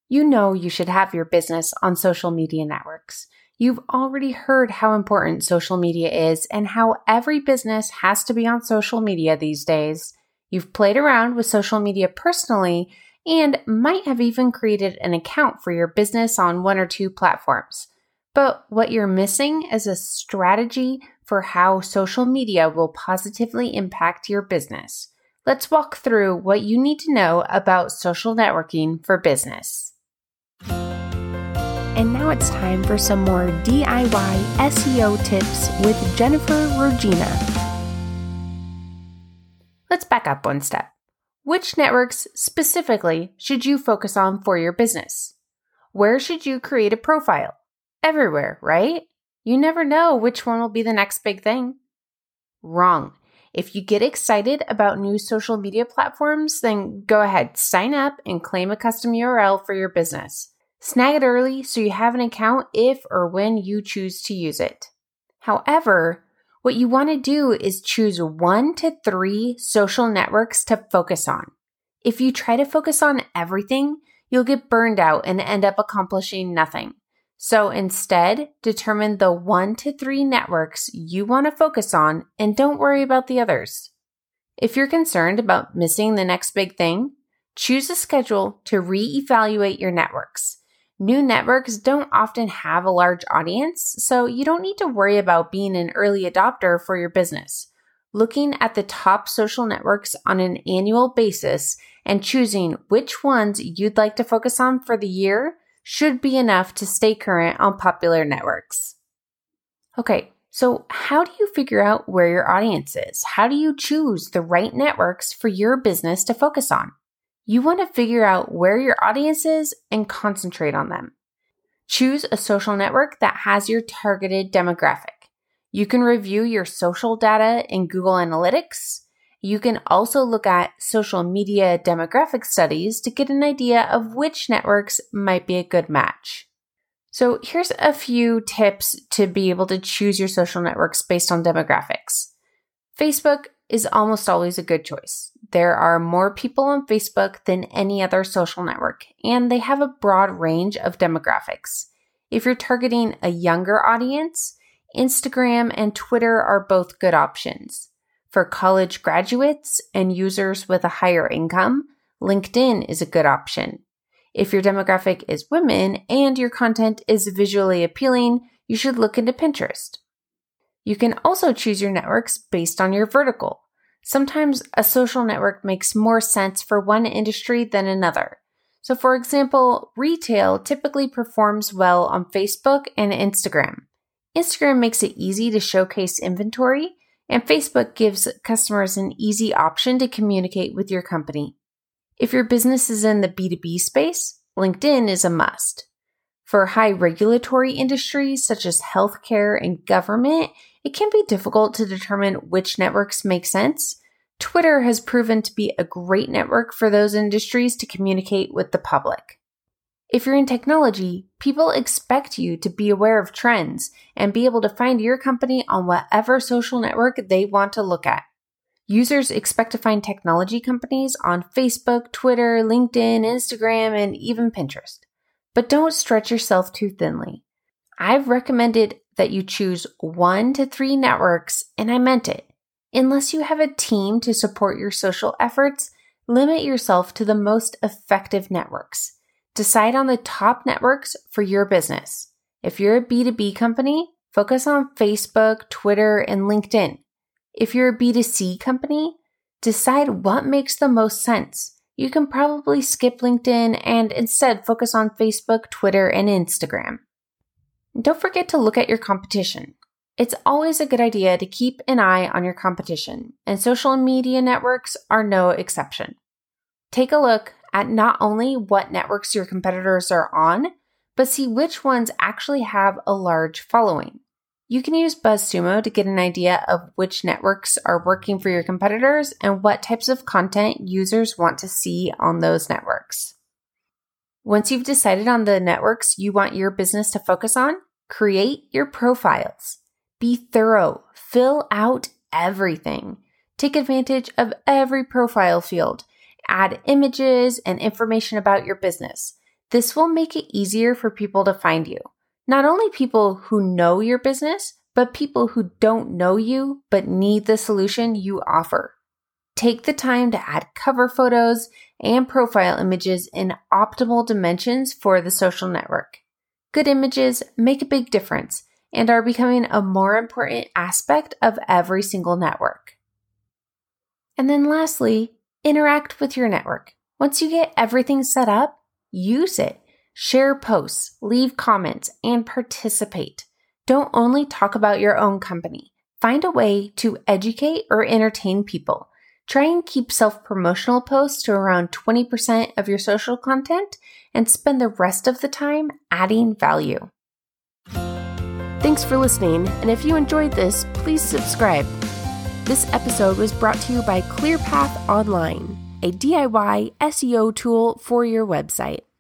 You know you should have your business on social media networks. You've already heard how important social media is and how every business has to be on social media these days. You've played around with social media personally and might have even created an account for your business on one or two platforms. But what you're missing is a strategy for how social media will positively impact your business. Let's walk through what you need to know about social networking for business. And now it's time for some more DIY SEO tips with Jennifer Regina. Let's back up one step. Which networks specifically should you focus on for your business? Where should you create a profile? Everywhere, right? You never know which one will be the next big thing. Wrong. If you get excited about new social media platforms, then go ahead, sign up and claim a custom URL for your business. Snag it early so you have an account if or when you choose to use it. However, what you want to do is choose 1 to 3 social networks to focus on. If you try to focus on everything, you'll get burned out and end up accomplishing nothing. So instead, determine the 1 to 3 networks you want to focus on and don't worry about the others. If you're concerned about missing the next big thing, choose a schedule to reevaluate your networks. New networks don't often have a large audience, so you don't need to worry about being an early adopter for your business. Looking at the top social networks on an annual basis and choosing which ones you'd like to focus on for the year should be enough to stay current on popular networks. Okay, so how do you figure out where your audience is? How do you choose the right networks for your business to focus on? You want to figure out where your audience is and concentrate on them. Choose a social network that has your targeted demographic. You can review your social data in Google Analytics. You can also look at social media demographic studies to get an idea of which networks might be a good match. So here's a few tips to be able to choose your social networks based on demographics. Facebook is almost always a good choice. There are more people on Facebook than any other social network, and they have a broad range of demographics. If you're targeting a younger audience, Instagram and Twitter are both good options. For college graduates and users with a higher income, LinkedIn is a good option. If your demographic is women and your content is visually appealing, you should look into Pinterest. You can also choose your networks based on your vertical. Sometimes a social network makes more sense for one industry than another. So for example, retail typically performs well on Facebook and Instagram. Instagram makes it easy to showcase inventory, and Facebook gives customers an easy option to communicate with your company. If your business is in the B2B space, LinkedIn is a must. For high regulatory industries such as healthcare and government, it can be difficult to determine which networks make sense. Twitter has proven to be a great network for those industries to communicate with the public. If you're in technology, people expect you to be aware of trends and be able to find your company on whatever social network they want to look at. Users expect to find technology companies on Facebook, Twitter, LinkedIn, Instagram, and even Pinterest. But don't stretch yourself too thinly. I've recommended that you choose 1 to 3 networks, and I meant it. Unless you have a team to support your social efforts, limit yourself to the most effective networks. Decide on the top networks for your business. If you're a B2B company, focus on Facebook, Twitter, and LinkedIn. If you're a B2C company, decide what makes the most sense. You can probably skip LinkedIn and instead focus on Facebook, Twitter, and Instagram. Don't forget to look at your competition. It's always a good idea to keep an eye on your competition, and social media networks are no exception. Take a look at not only what networks your competitors are on, but see which ones actually have a large following. You can use BuzzSumo to get an idea of which networks are working for your competitors and what types of content users want to see on those networks. Once you've decided on the networks you want your business to focus on, create your profiles. Be thorough. Fill out everything. Take advantage of every profile field. Add images and information about your business. This will make it easier for people to find you. Not only people who know your business, but people who don't know you but need the solution you offer. Take the time to add cover photos and profile images in optimal dimensions for the social network. Good images make a big difference and are becoming a more important aspect of every single network. And then lastly, interact with your network. Once you get everything set up, use it. Share posts, leave comments, and participate. Don't only talk about your own company. Find a way to educate or entertain people. Try and keep self-promotional posts to around 20% of your social content and spend the rest of the time adding value. Thanks for listening, and if you enjoyed this, please subscribe. This episode was brought to you by ClearPath Online, a DIY SEO tool for your website.